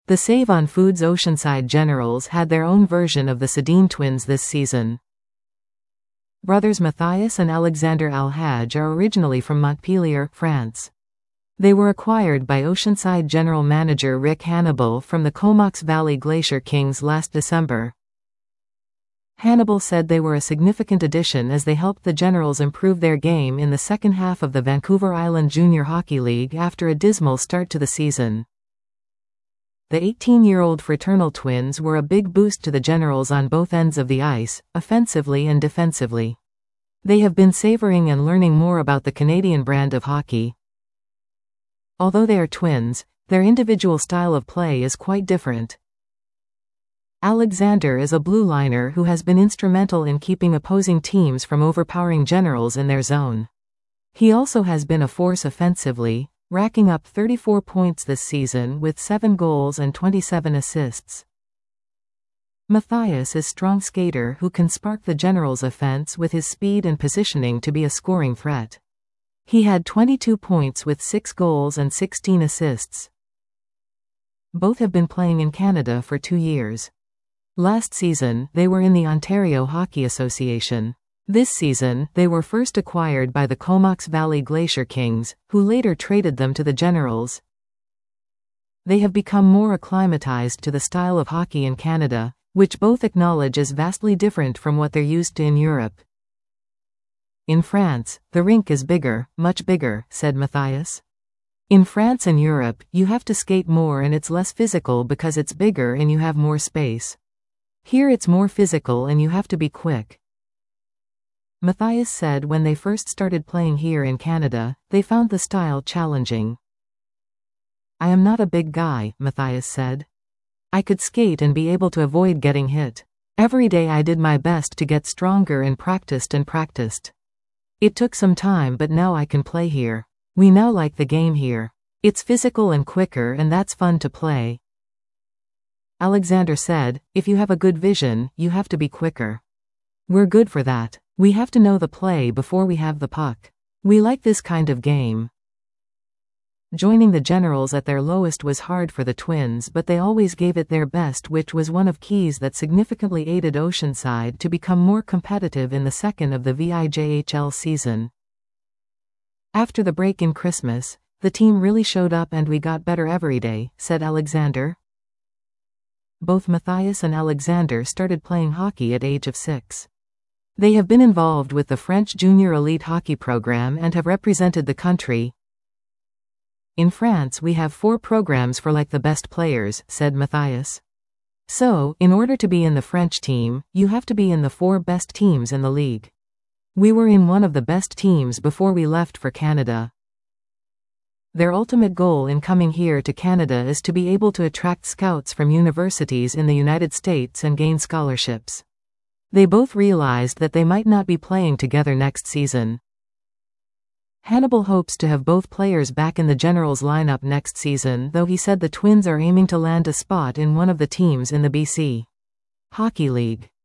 The Save on Foods Oceanside Generals had their own version of the Sedin twins this season. Brothers Matthias and Alexander Al-Hajj are originally from Montpellier, France. They were acquired by Oceanside general manager Rick Hannibal from the Comox Valley Glacier Kings last December. Hannibal said they were a significant addition as they helped the Generals improve their game in the second half of the Vancouver Island Junior Hockey League after a dismal start to the season. The 18-year-old fraternal twins were a big boost to the Generals on both ends of the ice, offensively and defensively. They have been savoring and learning more about the Canadian brand of hockey. Although they are twins, their individual style of play is quite different. Alexander is a blue liner who has been instrumental in keeping opposing teams from overpowering Generals in their zone. He also has been a force offensively, racking up 34 points this season with 7 goals and 27 assists. Matthias is a strong skater who can spark the Generals' offense with his speed and positioning to be a scoring threat. He had 22 points with 6 goals and 16 assists. Both have been playing in Canada for 2 years. Last season, they were in the Ontario Hockey Association. This season, they were first acquired by the Comox Valley Glacier Kings, who later traded them to the Generals. They have become more acclimatized to the style of hockey in Canada, which both acknowledge is vastly different from what they're used to in Europe. In France, the rink is bigger, much bigger, said Matthias. In France and Europe, you have to skate more and it's less physical because it's bigger and you have more space. Here it's more physical and you have to be quick. Matthias said when they first started playing here in Canada, they found the style challenging. I am not a big guy, Matthias said. I could skate and be able to avoid getting hit. Every day I did my best to get stronger and practiced. It took some time but now I can play here. We now like the game here. It's physical and quicker and that's fun to play. Alexander said, if you have a good vision, you have to be quicker. We're good for that. We have to know the play before we have the puck. We like this kind of game. Joining the Generals at their lowest was hard for the twins but they always gave it their best, which was one of keys that significantly aided Oceanside to become more competitive in the second of the VIJHL season. After the break in Christmas, the team really showed up and we got better every day, said Alexander. Both Matthias and Alexander started playing hockey at age of 6. They have been involved with the French Junior Elite Hockey program and have represented the country. In France we have 4 programs for like the best players, said Matthias. So, in order to be in the French team, you have to be in the 4 best teams in the league. We were in one of the best teams before we left for Canada. Their ultimate goal in coming here to Canada is to be able to attract scouts from universities in the United States and gain scholarships. They both realized that they might not be playing together next season. Hannibal hopes to have both players back in the Generals lineup next season, though he said the twins are aiming to land a spot in one of the teams in the BC Hockey League.